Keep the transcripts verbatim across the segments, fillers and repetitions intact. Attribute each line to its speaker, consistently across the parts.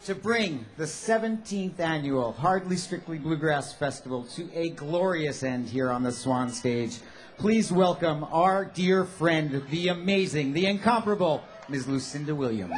Speaker 1: to bring the seventeenth annual Hardly Strictly Bluegrass Festival to a glorious end here on the Swan Stage. Please welcome our dear friend, the amazing, the incomparable, Miz Lucinda Williams.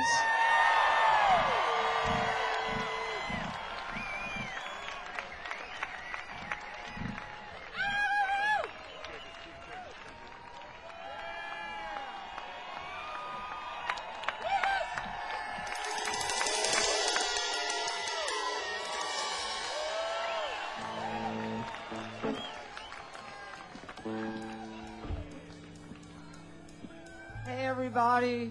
Speaker 2: Hey, everybody.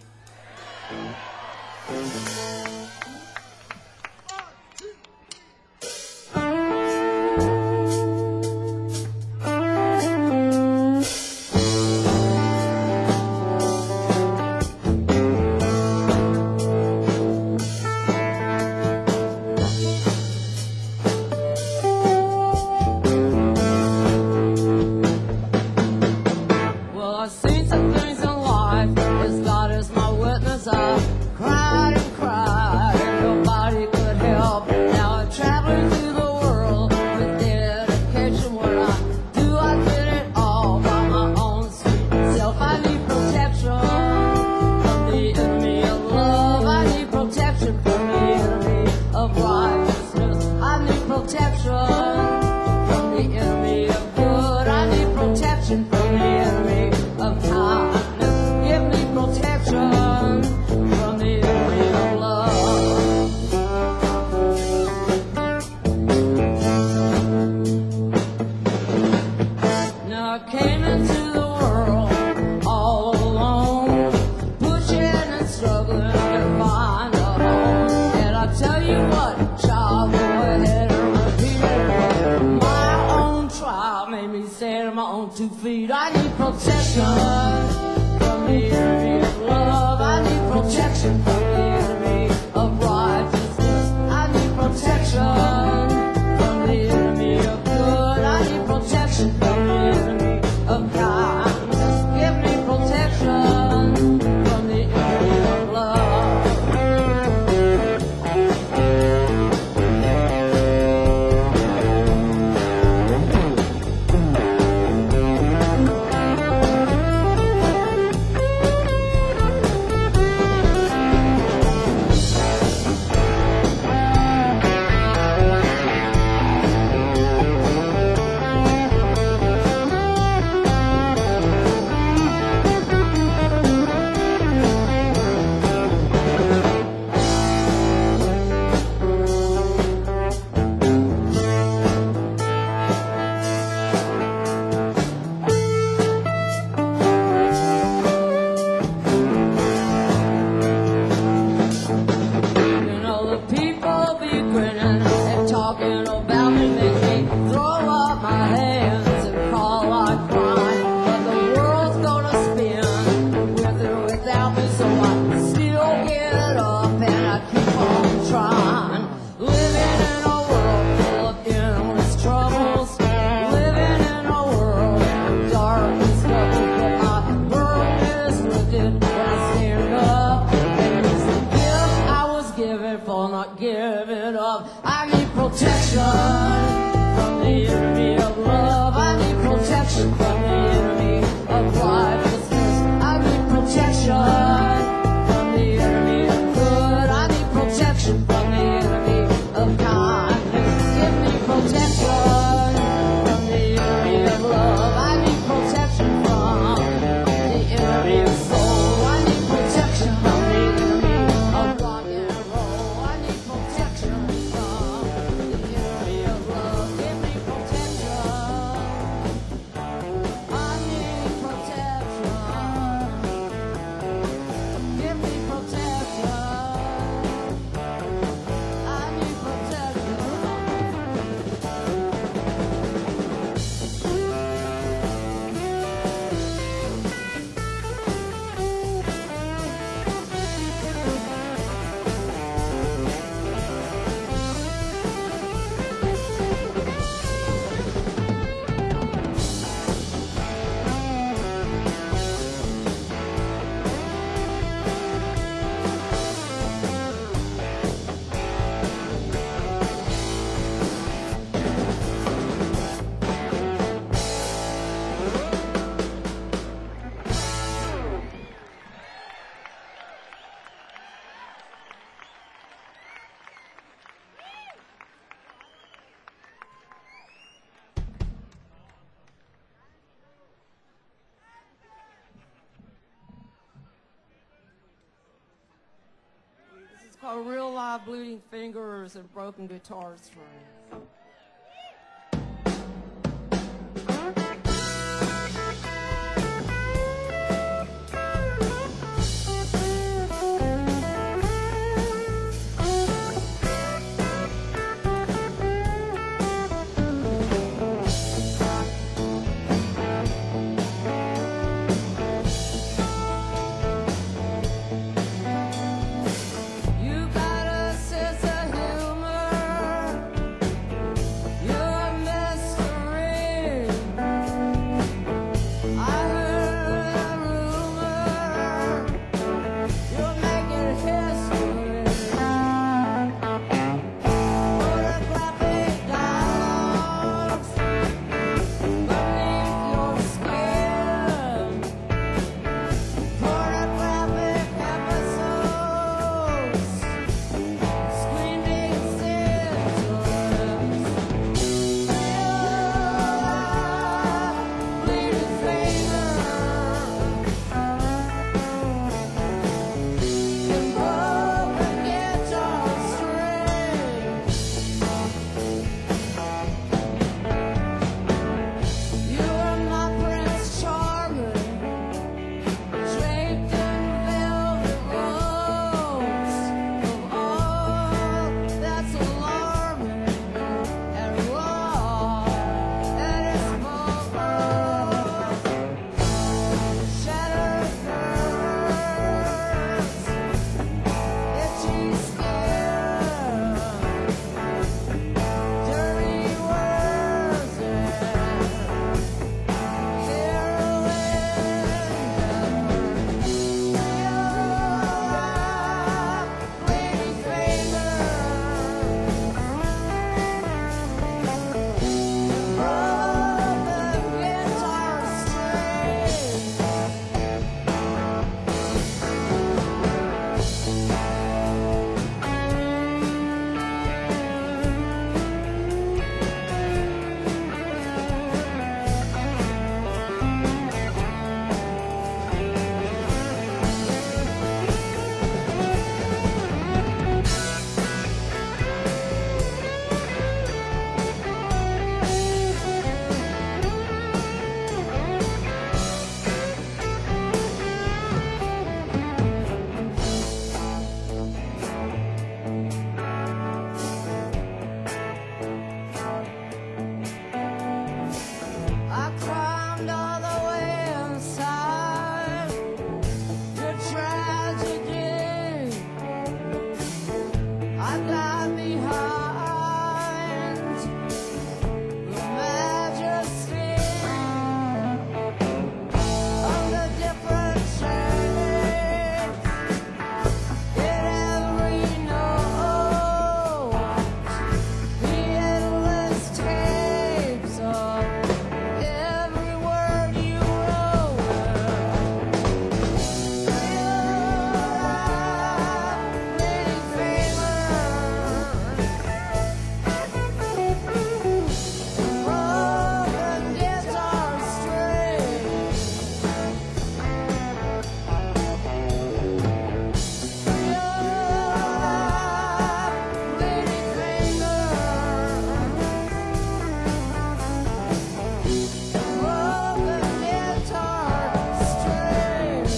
Speaker 2: Well, I've seen some things in life, as God is my witness. I cried and cried, and nobody could help. Now I'm traveling through the world with dedication. What I do, I did it all by my own sweet self. I need protection from the enemy of love. I need protection from the enemy of righteousness. I need protection from the enemy of good. I need protection from the enemy of kindness. Give me protection from the enemy of love. Now I came into the world all alone, pushing and struggling to find a home. And I tell you what, child, go ahead and repeat it. My own trial made me stand on my own two feet. I need protection from the enemy of love. I need protection from the enemy of righteousness. I need protection from the enemy of good. I need protection from the enemy of kindness. Give me protection from the enemy of love. You know the people be grinning and talking about me, make me throw up my hands and call like crying. But the world's gonna spin with or without me, so I still get up and I keep on trying. Living in a world full of endless troubles, living in a world of darkness double. But my burden is lifted when I stand up, and it's the gift I was given for not giving up. I need protection from the enemy of love. I need protection from the enemy of righteousness. I need protection from the enemy of good. I need protection from the enemy of kindness. Give me protection from the enemy of love. I need protection from the enemy of soul. I need protection from the enemy of rock and roll. I need protection from the enemy of love. Give me protection. I need protection. called Real Live Bleeding Fingers and Broken Guitar Strings. You got a sense of humor. You're a mystery. I heard a rumor. You're making history. Photographic dialogues beneath your skin. Pornographic episodes, screaming scissors, bleeding fingers, and broken guitar strings. You are my Prince Charming, draped in velvet robes of all that's alarming and raw and exposed. Shattered nerves, itchy skin, dirty words and I climbed all the way inside your tragedy. I got behind the majesty of the different shades in every note, the endless tapes of every word you wrote. Bleeding fingers, broken guitar strings. Bleeding fingers, broken guitar strings.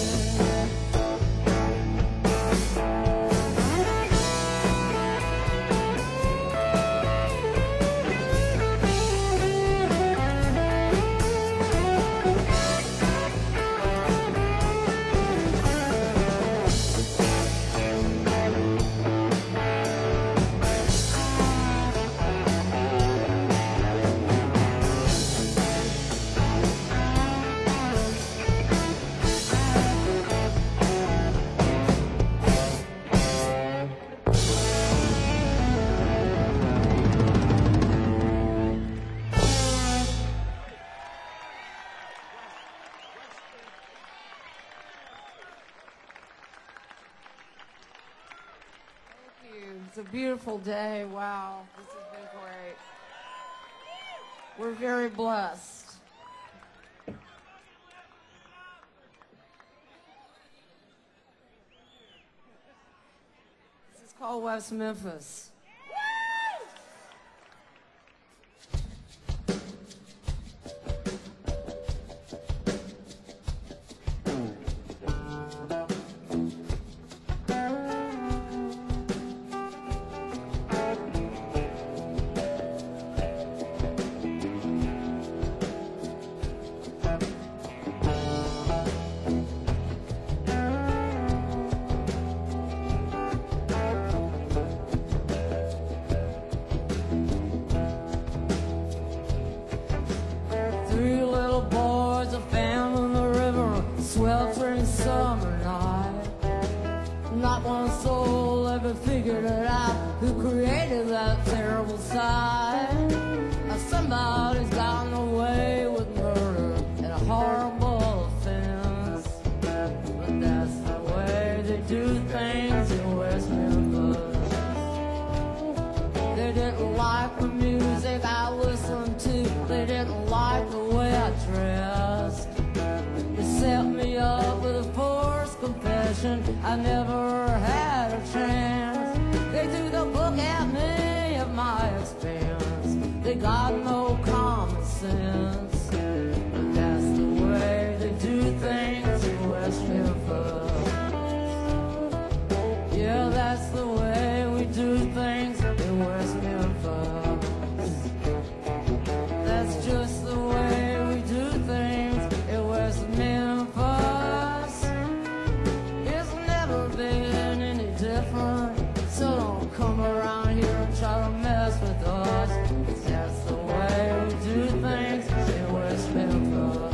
Speaker 2: Thank you. It's a beautiful day. Wow, this has been great. We're very blessed. This is called West Memphis. Three little boys are found on the river, sweltering summer night. Not one soul ever figured it out who created that terrible sight. Now somebody's gotten away with murder and a horrible offense. But that's the way they do things in West Memphis. They didn't like the music I listened to. They didn't like the way I dressed. They set me up with a forced confession. I never had a chance. They threw the book at me at my expense. They got no common sense. But that's the way they do things in West Memphis. Yeah, that's the way we do things in West Memphis. That's just the way we do things in West Memphis. It's never been any different, so don't come around here and try to mess with us. 'Cause that's the way we do things in West Memphis.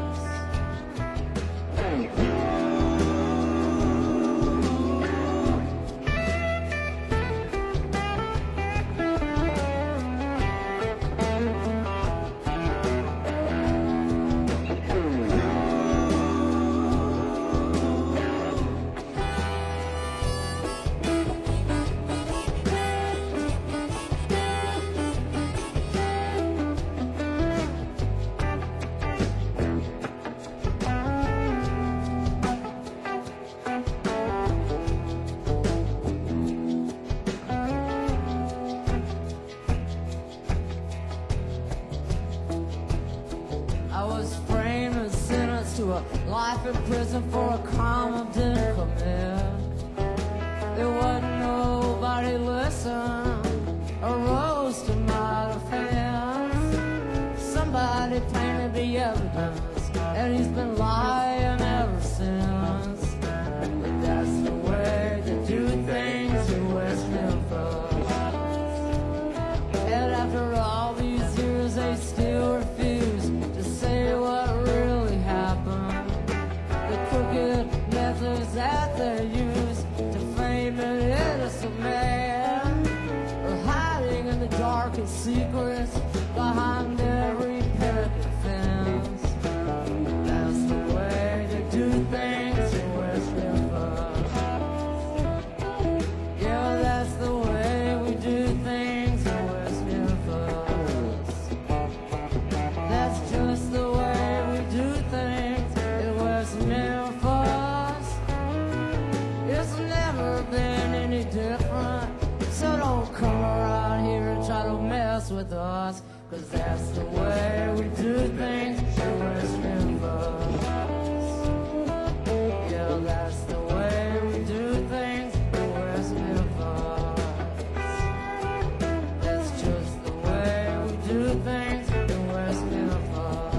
Speaker 2: I was framed and sentenced to a life in prison for a crime I didn't commit. There wasn't nobody listen or rose to my defense. Somebody planted the evidence, and he's been lying ever since. But that's the way they do things in West Memphis. And after all these years, they still refuse to say what really happened. The crooked methods that they use to frame an innocent man are hiding in the darkest secrets behind every picket fence. That's the way they do things in West Memphis. Yeah, that's the way we do things in West Memphis. That's just the way we do things in West Memphis. It's never been any different, so don't come around here and try to mess with us. 'Cause that's the way we do things in West Memphis. Yeah, that's the way we do things in West Memphis. That's just the way we do things in West Memphis.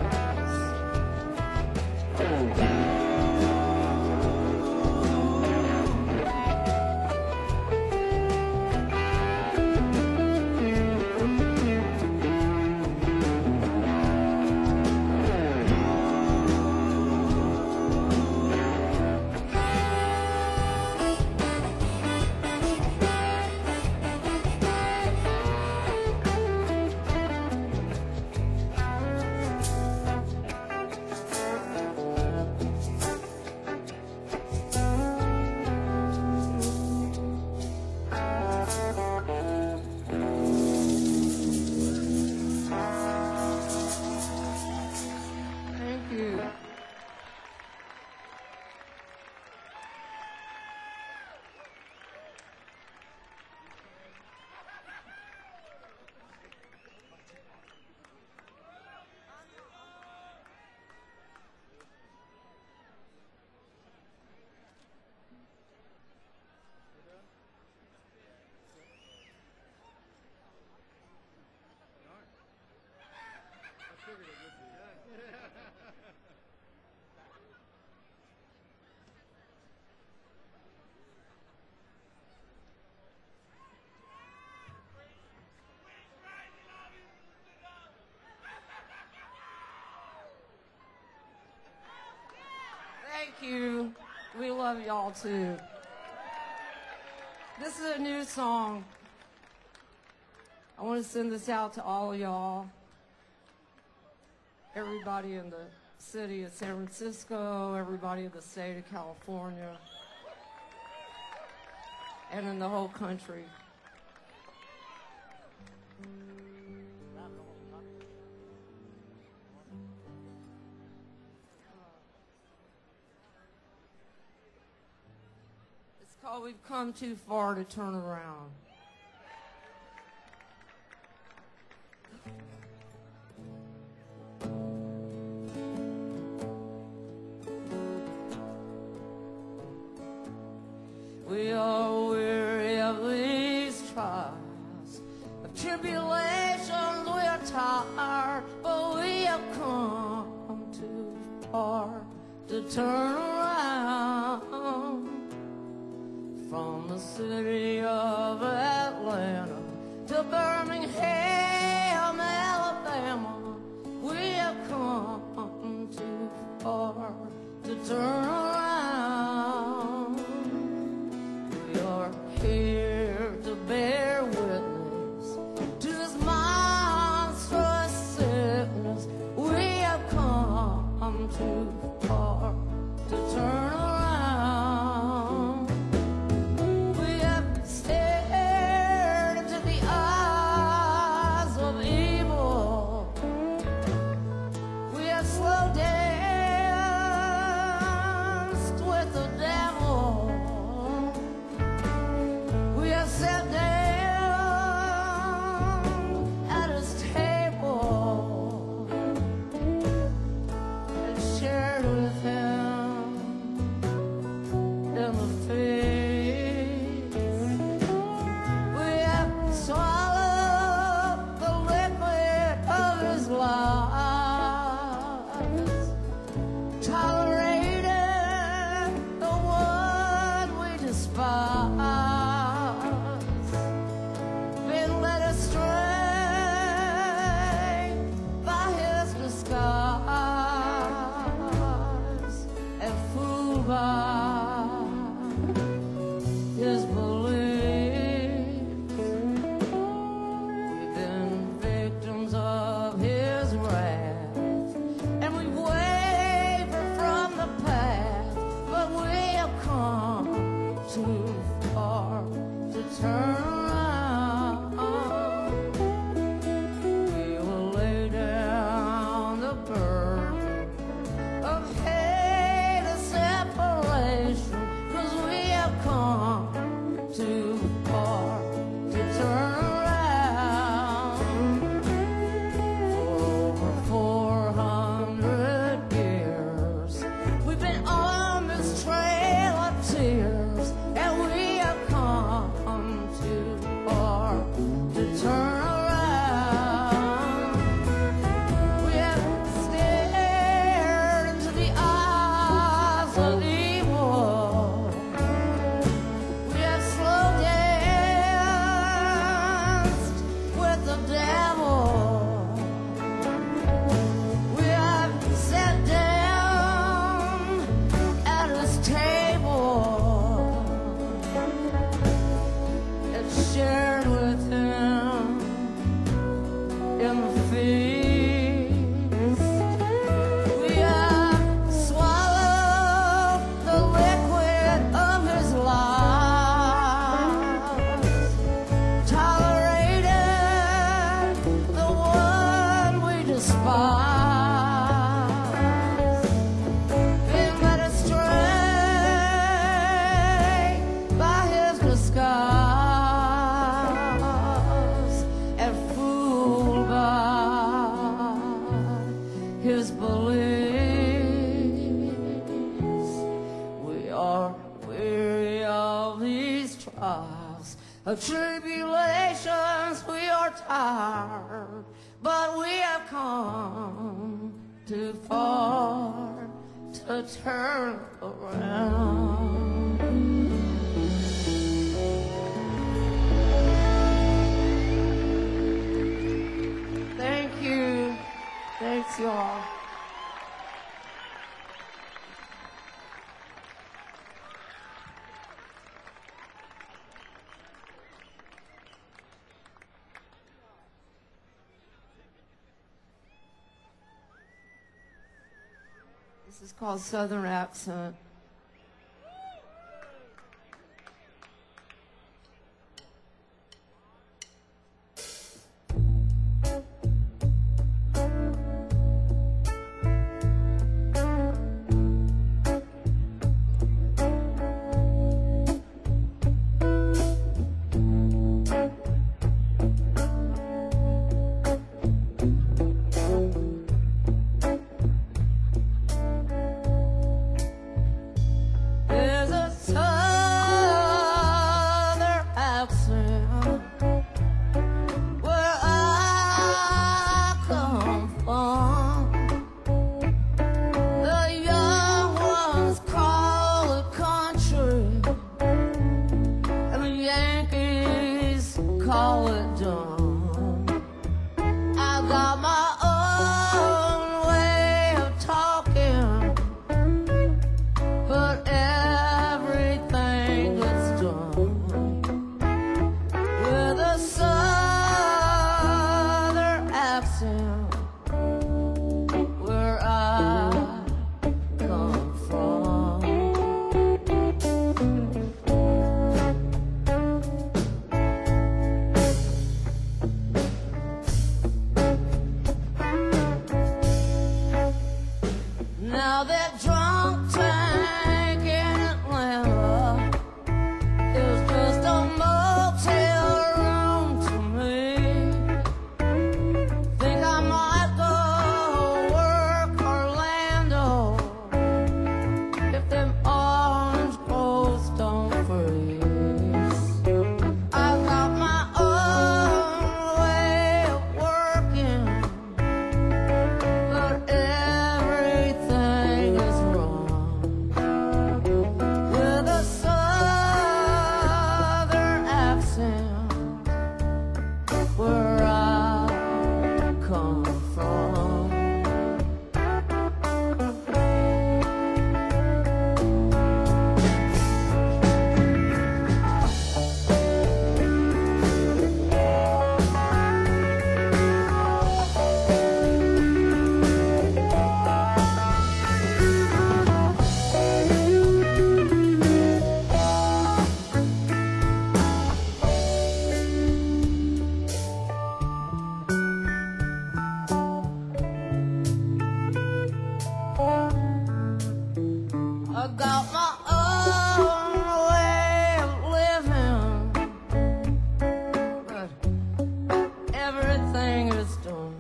Speaker 2: We love y'all too. This is a new song. I want to send this out to all of y'all. Everybody in the city of San Francisco, everybody in the state of California, and in the whole country. It's called We've Come Too Far to Turn Around. We are weary of these trials, of tribulations we are tired, but we have come too far to turn around. From the city of Atlanta to Birmingham, Alabama, we have come too far to turn around. We are here to bear witness to this monstrous sickness. We have come too far to turn around. We have stared into the eyes of evil. We have slowed danced with the devil. We have sat down at his table and shared with him in the feast. We have swallowed the liquid of his lies, tolerated the one we despise, been led astray by his disguise and fooled by his beliefs. We've been victims of his wrath, and we've wavered from the path, but we have come too far to turn around. We will lay down the burden of hate and separation, 'cause we have come too far to turn around. For over four hundred years, we've been on this trail of tears, and we have come too far to turn around. We have stared into the eyes of evil. We have slow danced with the devil. We have sat down at his table and shared with him in the feast. We have swallowed the liquid of his lies, tolerated the one we despise, been led astray by his disguise and fooled by his beliefs. We are weary of these trials, of tribulations we are tired, but we have come too far to turn around. Thank you. Thanks, y'all. This is called Southern Accent. There's a Southern accent where I come from. The young ones call it country, and the Yankees call it dumb. I got my own way of talking, but everything is done with a Southern accent where I come from. Now that drunk tank in Atlanta is just a motel room to me. Think I might go work Orlando if them orange groves don't freeze. I got my own way of working, but everything is wrong with a Southern accent where I come from. I got my own way of living, but everything is done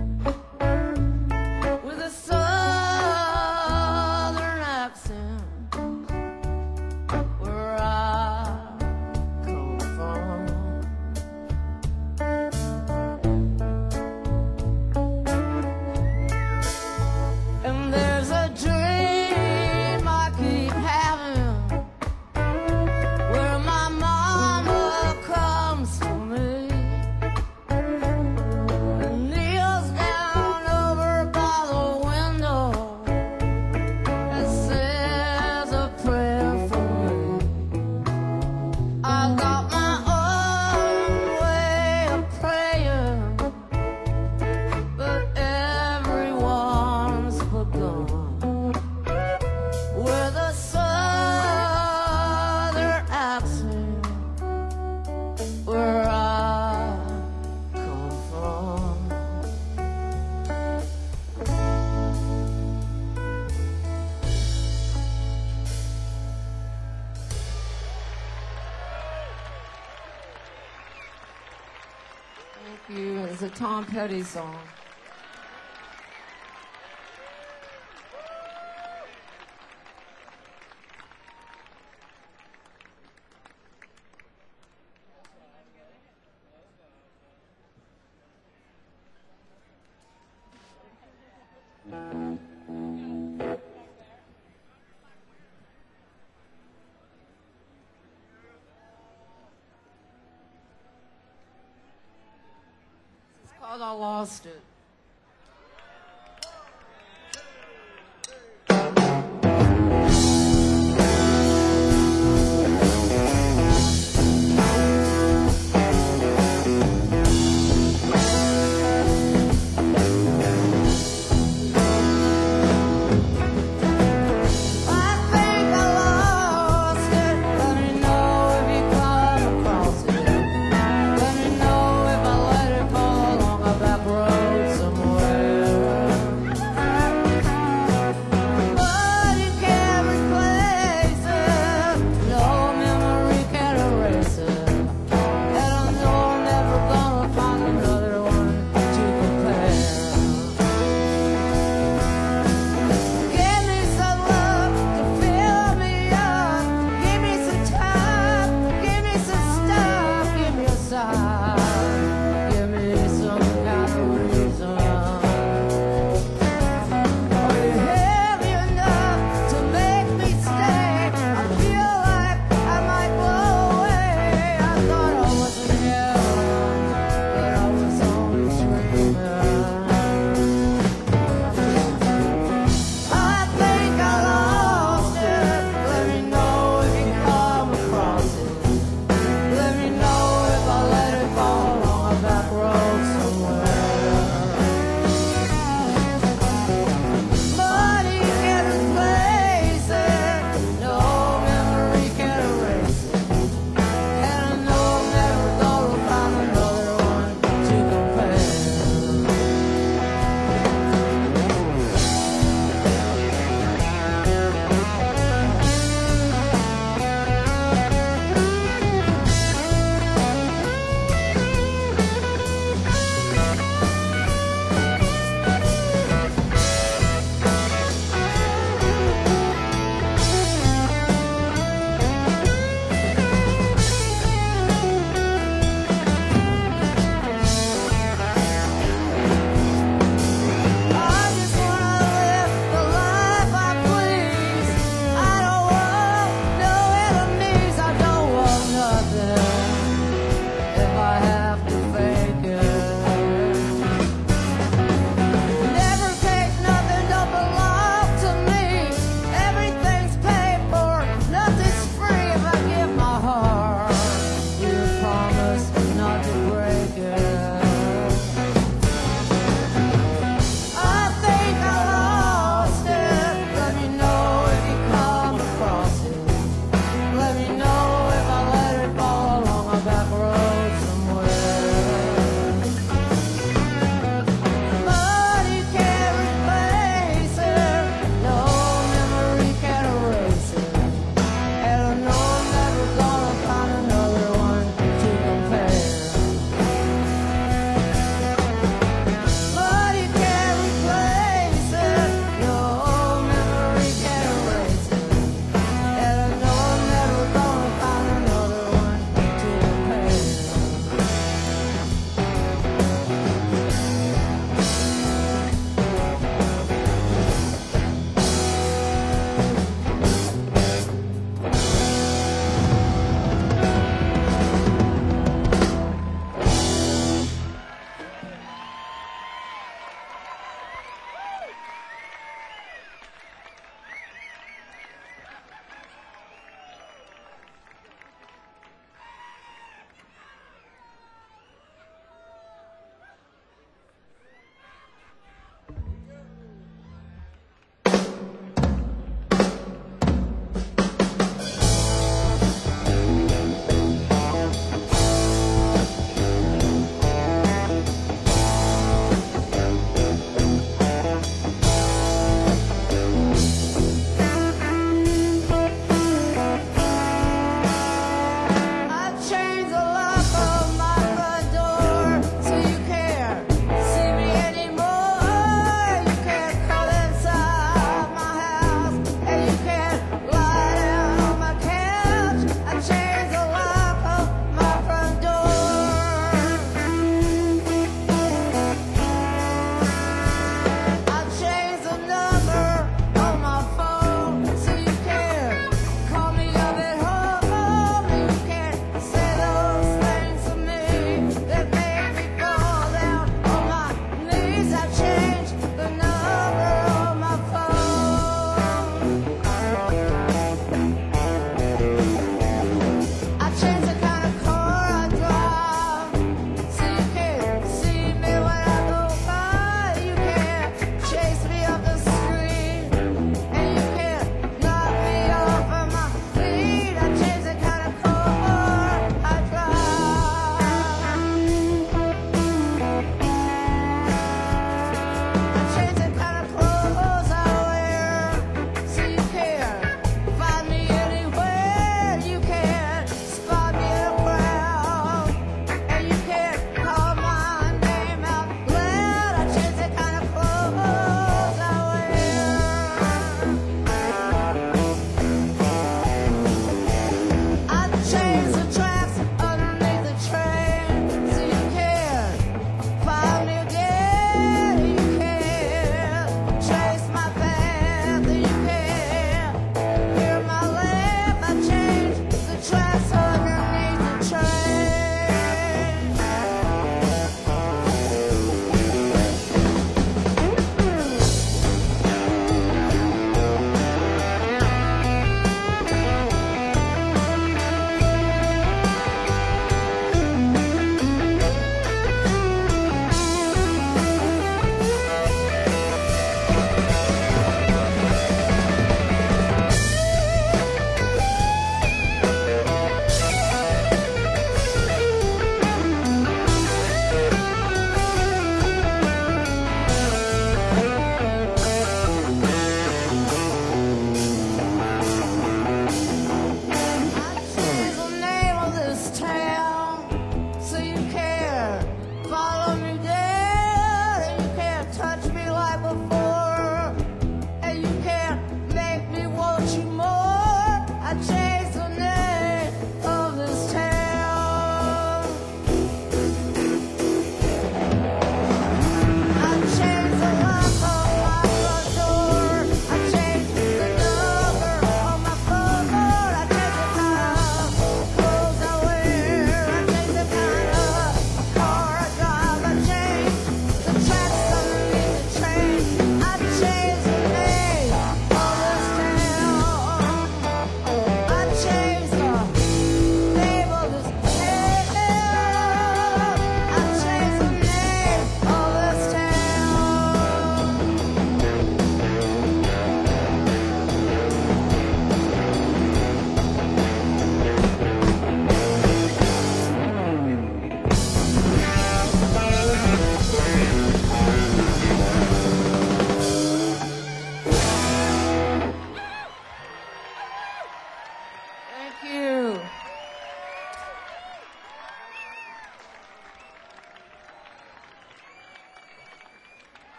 Speaker 2: with a Southern accent where I come from. And there's a dream I keep having where my mama comes to me and kneels down over by the window and says a prayer for me. I got my own way of praying, but everyone's begun with a Southern accent where I come from. Thank you. It's a Tom Petty song. It's called I Lost It.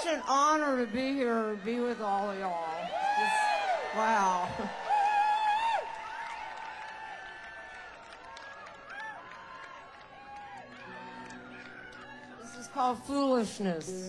Speaker 2: such an honor to be here, to be with all of y'all. Just, wow. This is called Foolishness.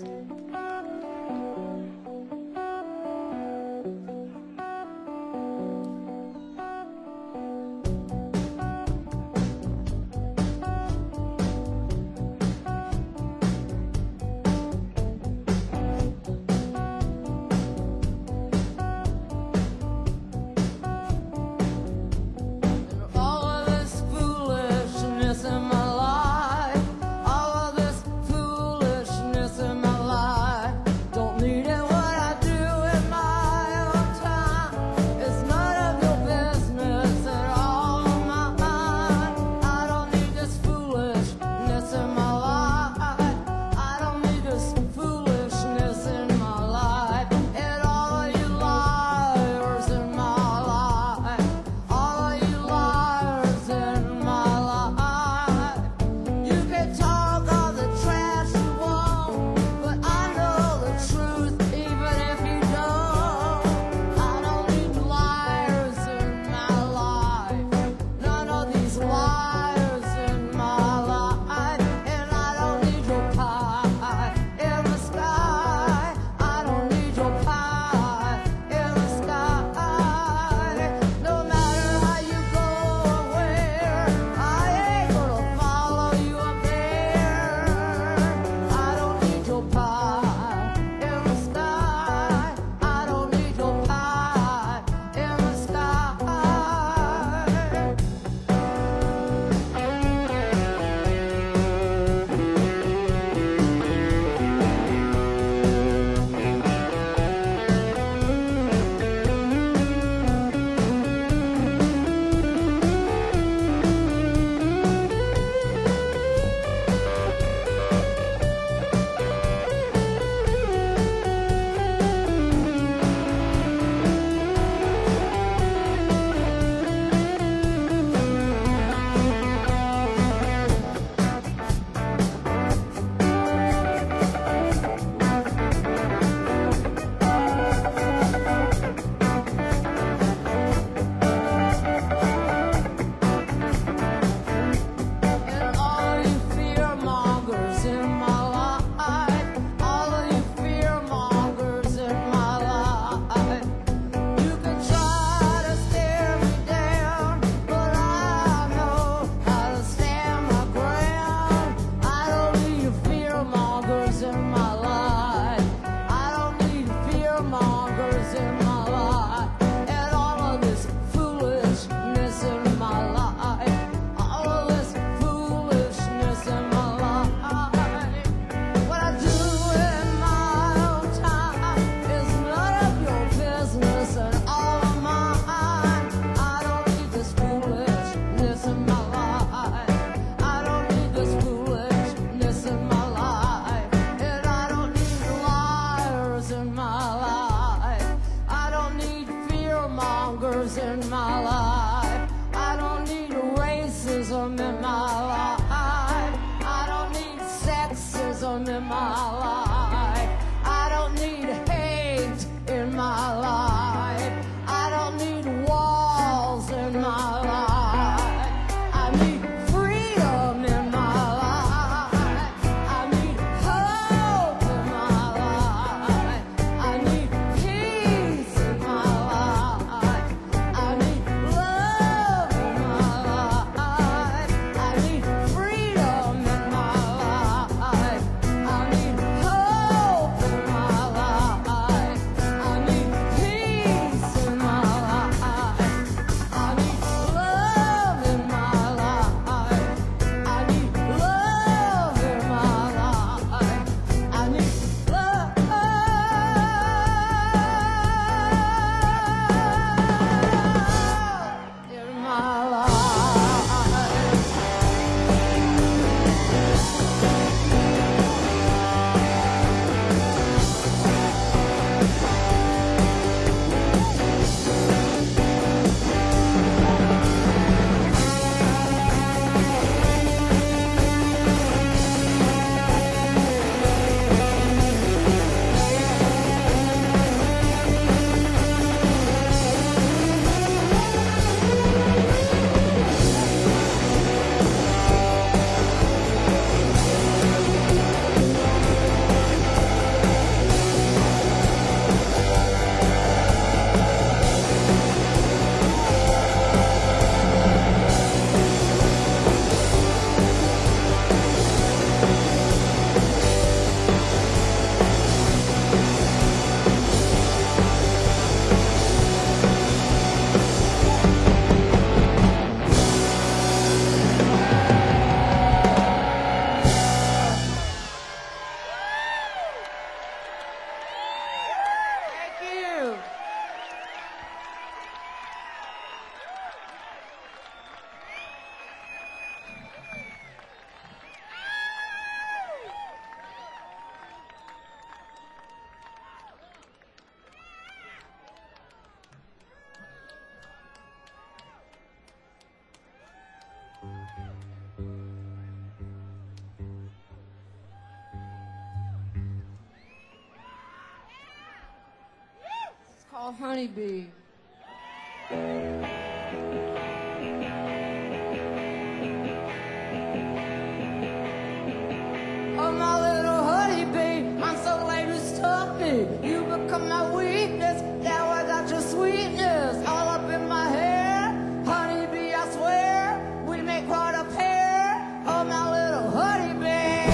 Speaker 2: called Honeybee. Oh, my little honeybee, I'm so glad you stuck me. You become my weakness, now I got your sweetness all up in my hair. Honeybee, I swear, we make quite a pair. Oh, my little honeybee.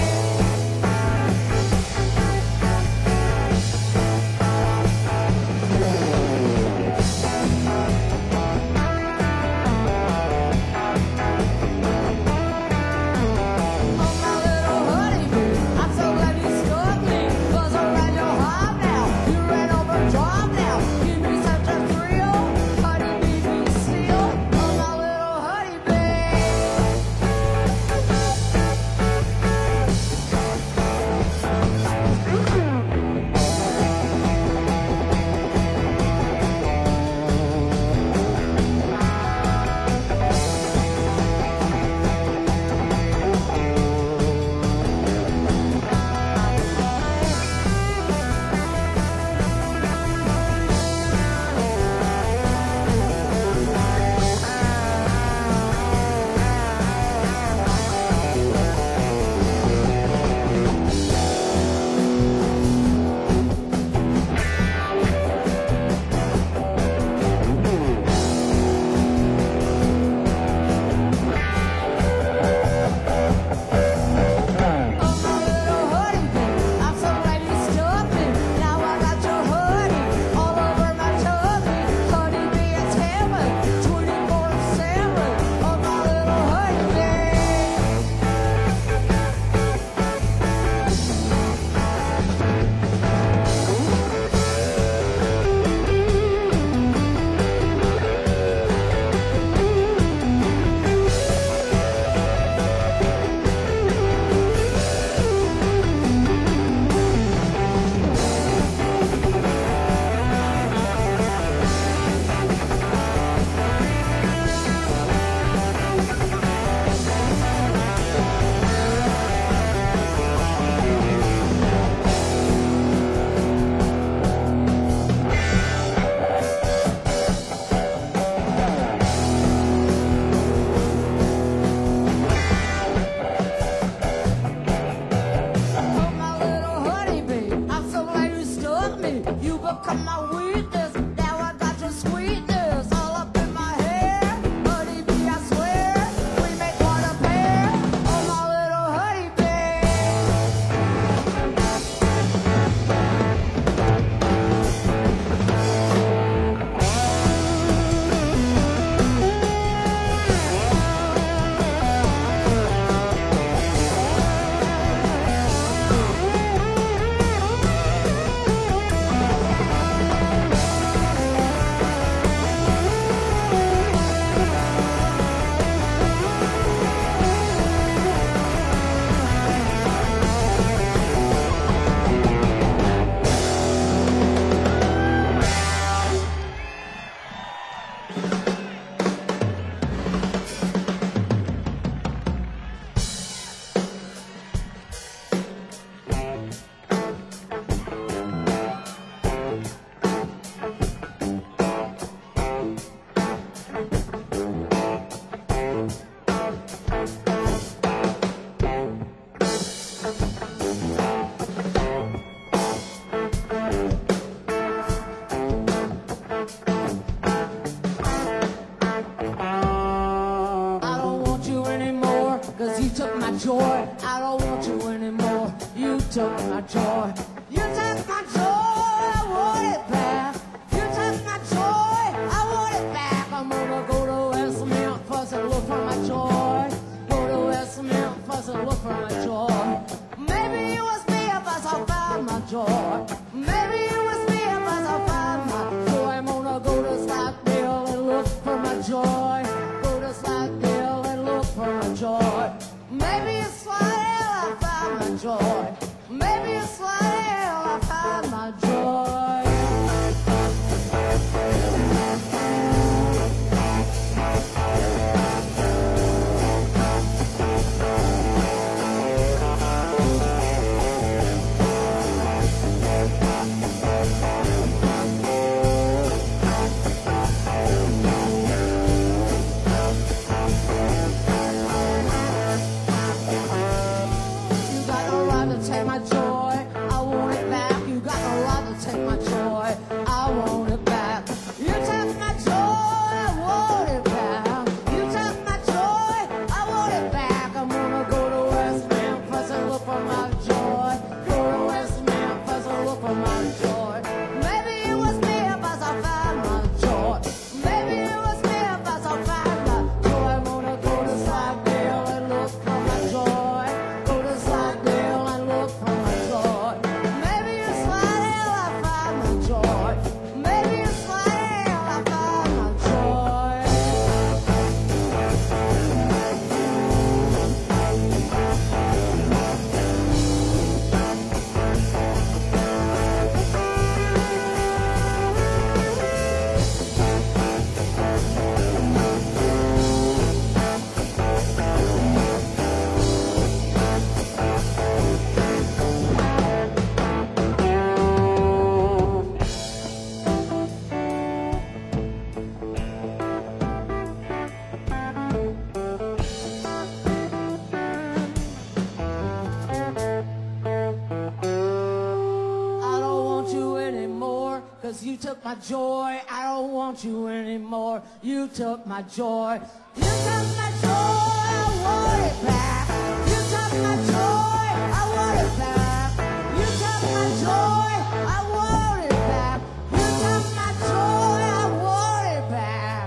Speaker 2: Joy, I don't want you anymore. You took my joy. You took my joy, I want it back. You took my joy, I want it back. I'm gonna go to West Memphis and look for my joy. Go to West Memphis and look for my joy. Maybe it was me if I found my joy. Maybe it was me if I found my joy. I'm gonna go to Slidell and look for my joy. Go to Slidell and look for my joy. Maybe it's Slidell I found my joy. Maybe it's Slidell I found my joy. took my joy, I don't want you anymore. You took my joy. You took my joy, I want it back. You took my joy, I want it back. You took my joy, I want it back. You took my joy, I want it back.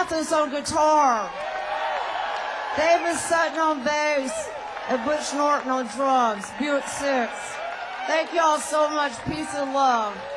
Speaker 3: Mathis on guitar, David Sutton on bass, and Butch Norton on drums. Buick six. Thank y'all so much. Peace and love.